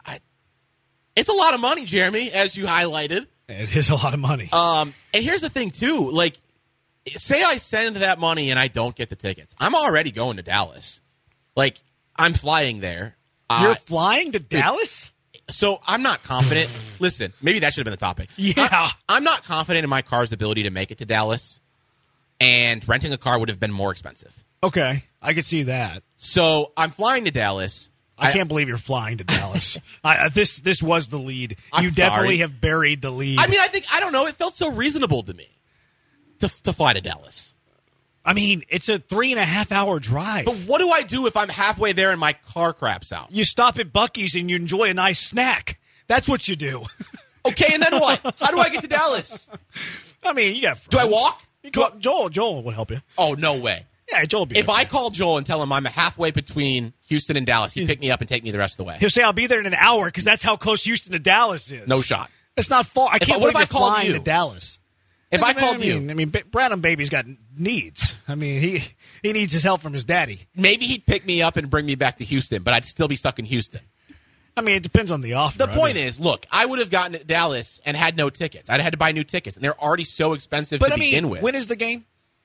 It's a lot of money, Jeremy, as you highlighted. It is a lot of money. And here's the thing, too. Like, say I send that money and I don't get the tickets. I'm already going to Dallas. Like, I'm flying there. You're flying to Dallas? So I'm not confident. Listen, maybe that should have been the topic. Yeah. I'm not confident in my car's ability to make it to Dallas. And renting a car would have been more expensive. Okay. I could see that. So I'm flying to Dallas. I can't believe you're flying to Dallas. This was the lead. You I'm definitely sorry. have buried the lead. I mean, I don't know. It felt so reasonable to me to fly to Dallas. I mean, it's a 3.5-hour drive. But what do I do if I'm halfway there and my car craps out? You stop at Buc-ee's and you enjoy a nice snack. That's what you do. Okay, and then what? How do I get to Dallas? I mean, you got friends. Do I walk? Joel would help you. Oh, no way. Yeah, Joel would be If I call Joel and tell him I'm halfway between Houston and Dallas, he'd pick me up and take me the rest of the way. He'll say, I'll be there in an hour because that's how close Houston to Dallas is. No shot. That's not far. I can't what believe if I you're called flying you? to Dallas. If I called you. I mean, Brandon Baby's got needs. I mean, he needs his help from his daddy. Maybe he'd pick me up and bring me back to Houston, but I'd still be stuck in Houston. I mean, it depends on the offer. The point is, look, I would have gotten to Dallas and had no tickets. I'd had to buy new tickets, and they're already so expensive to begin with. When is the game?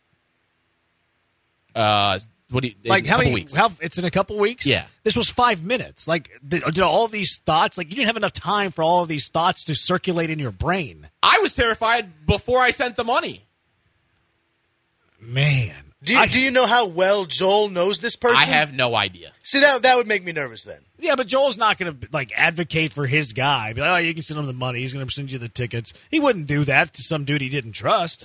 What do you, like how many weeks? It's in a couple weeks. Yeah, this was 5 minutes. Like did all these thoughts? Like you didn't have enough time for all of these thoughts to circulate in your brain. I was terrified before I sent the money. Man, do you know how well Joel knows this person? I have no idea. See, that would make me nervous then. Yeah, but Joel's not going to like advocate for his guy. Be like, oh, you can send him the money. He's going to send you the tickets. He wouldn't do that to some dude he didn't trust.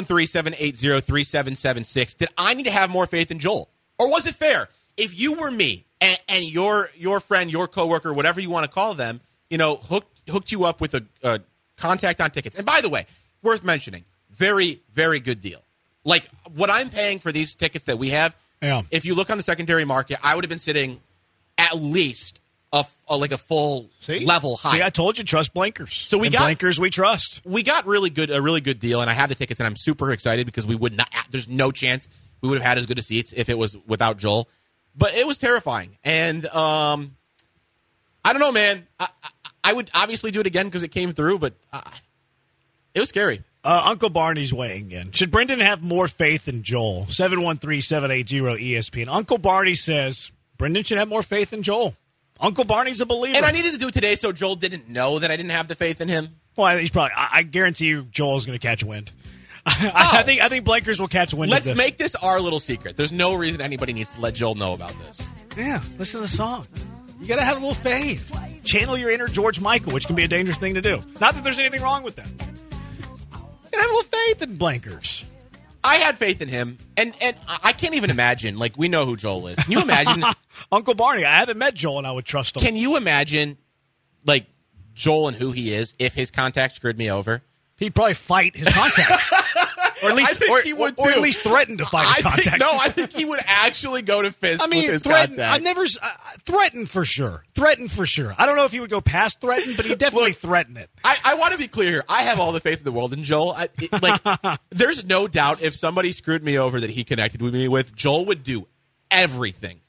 713-780-3776. Did I need to have more faith in Joel? Or was it fair? If you were me and your friend, your coworker, whatever you want to call them, hooked you up with a contact on tickets. And by the way, worth mentioning, very, very good deal. Like what I'm paying for these tickets that we have, if you look on the secondary market, I would have been sitting at least a full level high. See, I told you, trust Blankers. So Blankers we trust. We got a really good deal, and I have the tickets, and I'm super excited because we would not. There's no chance we would have had as good a seats if it was without Joel. But it was terrifying, and I don't know, man. I would obviously do it again because it came through, but it was scary. Uncle Barney's weighing in. Should Brendan have more faith in Joel? 713-780-ESPN. Uncle Barney says Brendan should have more faith in Joel. Uncle Barney's a believer. And I needed to do it today so Joel didn't know that I didn't have the faith in him. Well, he's probably. I guarantee you Joel's going to catch wind. I think Blankers will catch wind of this. Let's make this our little secret. There's no reason anybody needs to let Joel know about this. Yeah, listen to the song. You got to have a little faith. Channel your inner George Michael, which can be a dangerous thing to do. Not that there's anything wrong with that. You have a little faith in Blankers. I had faith in him, and I can't even imagine. Like, we know who Joel is. Can you imagine? Uncle Barney, I haven't met Joel, and I would trust him. Can you imagine, like, Joel and who he is if his contact screwed me over? He'd probably fight his contact. Or at least, he would or at least threaten to fight his contact. I think he would actually go to fist with his threaten. contact. I've never threaten for sure. Threaten for sure. I don't know if he would go past threaten, but he'd definitely threaten it. I want to be clear here. I have all the faith in the world in Joel. There's no doubt if somebody screwed me over that he connected with me with, Joel would do everything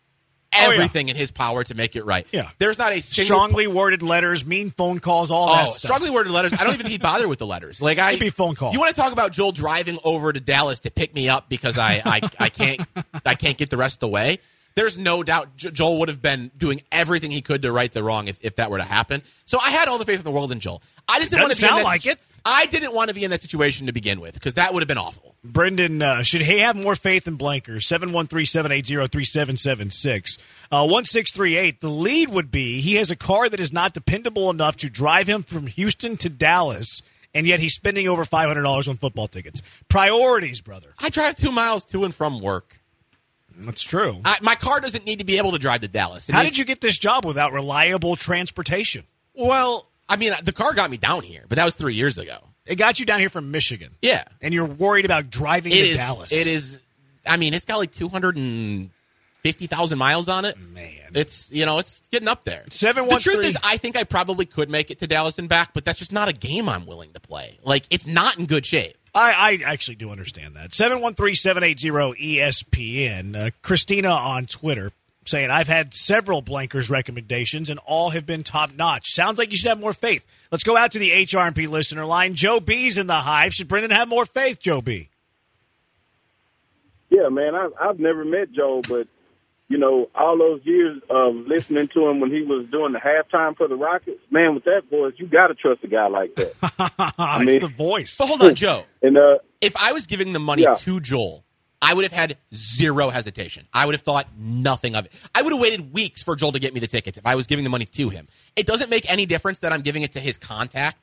everything in his power to make it right. Yeah. There's not a single strongly worded letters, mean phone calls, all that stuff. strongly worded letters. I don't even think he'd bother with the letters. Like It'd be phone call. You want to talk about Joel driving over to Dallas to pick me up because I can't get the rest of the way? There's no doubt Joel would have been doing everything he could to right the wrong if that were to happen. So I had all the faith in the world in Joel. I just didn't want to be in that like it. I didn't want to be in that situation to begin with because that would have been awful. Brendan, should he have more faith in Blankers? 713-780-3776. 1638, the lead would be he has a car that is not dependable enough to drive him from Houston to Dallas, and yet he's spending over $500 on football tickets. Priorities, brother. I drive 2 miles to and from work. That's true. My car doesn't need to be able to drive to Dallas. How did you get this job without reliable transportation? Well, I mean, the car got me down here, but that was 3 years ago. It got you down here from Michigan. Yeah. And you're worried about driving to Dallas. It is. I mean, it's got like 250,000 miles on it. Man. It's getting up there. 713. The truth is, I think I probably could make it to Dallas and back, but that's just not a game I'm willing to play. Like, it's not in good shape. I actually do understand that. 713-780-ESPN. Christina on Twitter saying, I've had several Blankers recommendations, and all have been top-notch. Sounds like you should have more faith. Let's go out to the HRP listener line. Joe B's in the Hive. Should Brendan have more faith, Joe B? Yeah, man, I've never met Joe, but, all those years of listening to him when he was doing the halftime for the Rockets, man, with that voice, you got to trust a guy like that. It's the voice. But hold on, Joe. And if I was giving the money to Joel, I would have had zero hesitation. I would have thought nothing of it. I would have waited weeks for Joel to get me the tickets if I was giving the money to him. It doesn't make any difference that I'm giving it to his contact.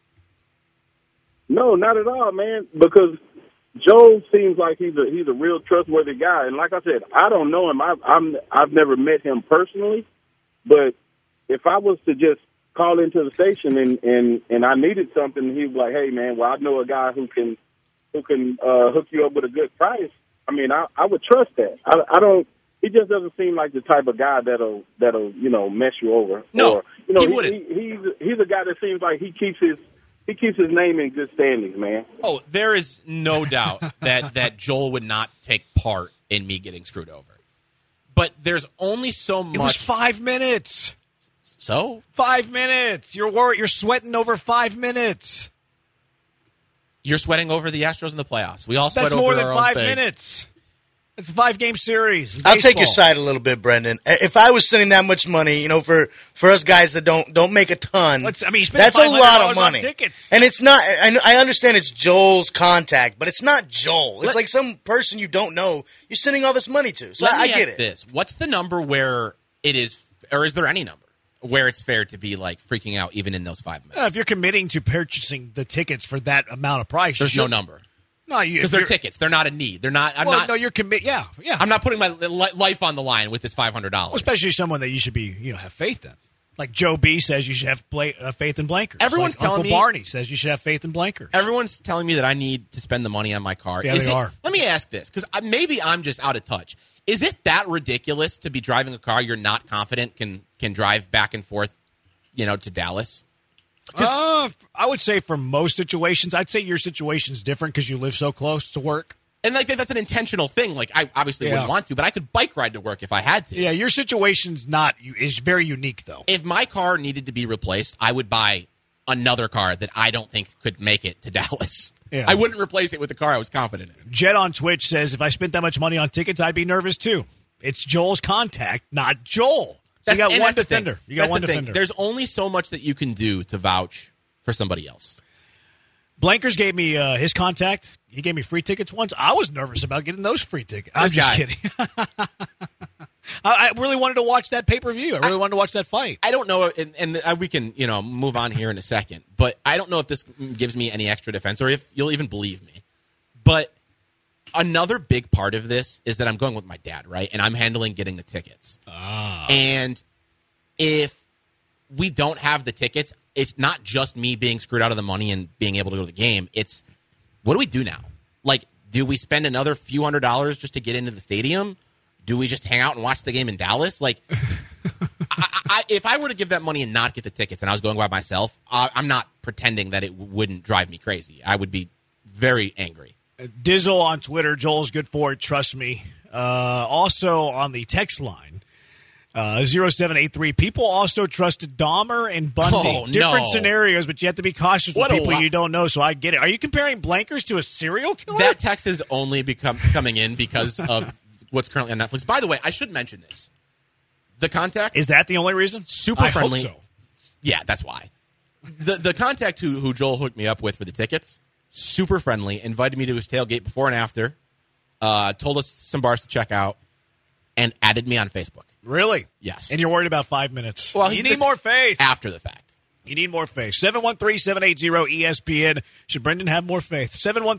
No, not at all, man, because Joe seems like he's a real trustworthy guy. And like I said, I don't know him. I've never met him personally, but if I was to just call into the station and I needed something, he was like, hey, man, well, I know a guy who can hook you up with a good price. I mean, I would trust that. I don't. He just doesn't seem like the type of guy that'll mess you over. No, or, he wouldn't. He's a guy that seems like he keeps his name in good standings, man. Oh, there is no doubt that Joel would not take part in me getting screwed over. But there's only so much. It was 5 minutes. So 5 minutes. You're worried. You're sweating over 5 minutes. You're sweating over the Astros in the playoffs. We all sweat That's over more than our 5 own thing. minutes. It's a 5-game series. I'll take your side a little bit, Brendan. If I was sending that much money, for us guys that don't make a ton, you spend that's a lot of $500 money. on tickets. And it's not. I understand it's Joel's contact, but it's not Joel. It's like some person you don't know you're sending all this money to. So I get it. This. What's the number where it is, or is there any number where it's fair to be like freaking out even in those 5 minutes? If you're committing to purchasing the tickets for that amount of price, There's no number. No, because they're tickets. They're not a need. They're not. No, you're commit. Yeah. I'm not putting my life on the line with this $500. Well, especially someone that you should be, have faith in. Like Joe B says, you should have faith in Blankers. Everyone's telling Uncle me. Barney says you should have faith in Blankers. Everyone's telling me that I need to spend the money on my car. Yeah, they are. Let me ask this, because maybe I'm just out of touch. Is it that ridiculous to be driving a car you're not confident can drive back and forth, to Dallas? I would say for most situations, I'd say your situation's different because you live so close to work. And that's an intentional thing. Like, I obviously wouldn't want to, but I could bike ride to work if I had to. Yeah, your situation's is very unique, though. If my car needed to be replaced, I would buy another car that I don't think could make it to Dallas. Yeah. I wouldn't replace it with the car I was confident in. Jet on Twitch says, if I spent that much money on tickets, I'd be nervous, too. It's Joel's contact, not Joel. So you got one defender. You got one defender. There's only so much that you can do to vouch for somebody else. Blankers gave me his contact. He gave me free tickets once. I was nervous about getting those free tickets. I'm just kidding. I really wanted to watch that pay-per-view. I really wanted to watch that fight. I don't know, and we can move on here in a second, but I don't know if this gives me any extra defense or if you'll even believe me. But another big part of this is that I'm going with my dad, right? And I'm handling getting the tickets. And if we don't have the tickets, it's not just me being screwed out of the money and being able to go to the game. It's, what do we do now? Like, do we spend another few $100s just to get into the stadium? Do we just hang out and watch the game in Dallas? Like, if I were to give that money and not get the tickets and I was going by myself, I'm not pretending that it wouldn't drive me crazy. I would be very angry. Dizzle on Twitter, Joel's good for it, trust me. Also on the text line, 0783. People also trusted Dahmer and Bundy. Oh, Different no. scenarios, but you have to be cautious with What a people wa- you don't know, so I get it. Are you comparing Blankers to a serial killer? That text is only coming in because of what's currently on Netflix. By the way, I should mention this. The contact Is that the only reason? super I friendly. Hope so. Yeah, that's why. The contact who Joel hooked me up with for the tickets, super friendly, invited me to his tailgate before and after, told us some bars to check out, and added me on Facebook. Really? Yes. And you're worried about 5 minutes. Well, you need more faith. After the fact. You need more faith. 713-780-ESPN. Should Brendan have more faith?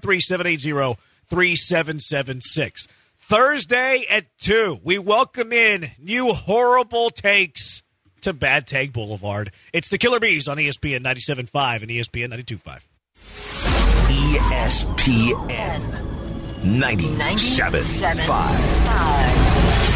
713-780-3776. Thursday at 2, we welcome in new horrible takes to Bad Take Boulevard. It's the Killer Bees on ESPN 97.5 and ESPN 92.5. ESPN 97.5.